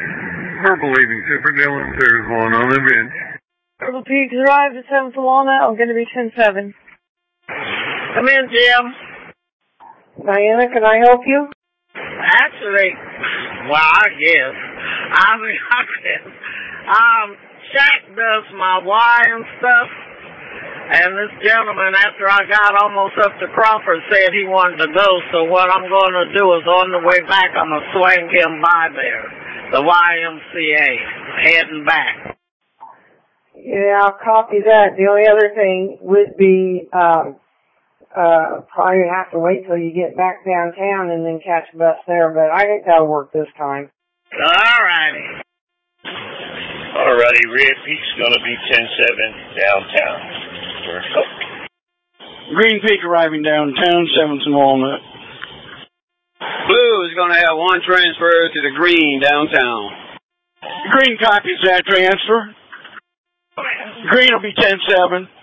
Purple leaving Super Dylan, there's one on the bench. Purple Peaks arrived at 7th and Walnut. I'm going to be 10-7. Come in, Jim. Diana, can I help you? Actually, well, I guess. Shaq does my wire and stuff. And this gentleman, after I got almost up to Crawford, said he wanted to go. So what I'm going to do is on the way back, I'm going to swing him by there. The YMCA, heading back. Yeah, I'll copy that. The only other thing would be probably have to wait till you get back downtown and then catch a bus there. But I think that'll work this time. All righty. Alrighty, Red Peak's going to be 10-7 downtown. Green Peak arriving downtown, 7th and Walnut. Blue is going to have one transfer to the green downtown. Green copies that transfer. Green will be 10-7.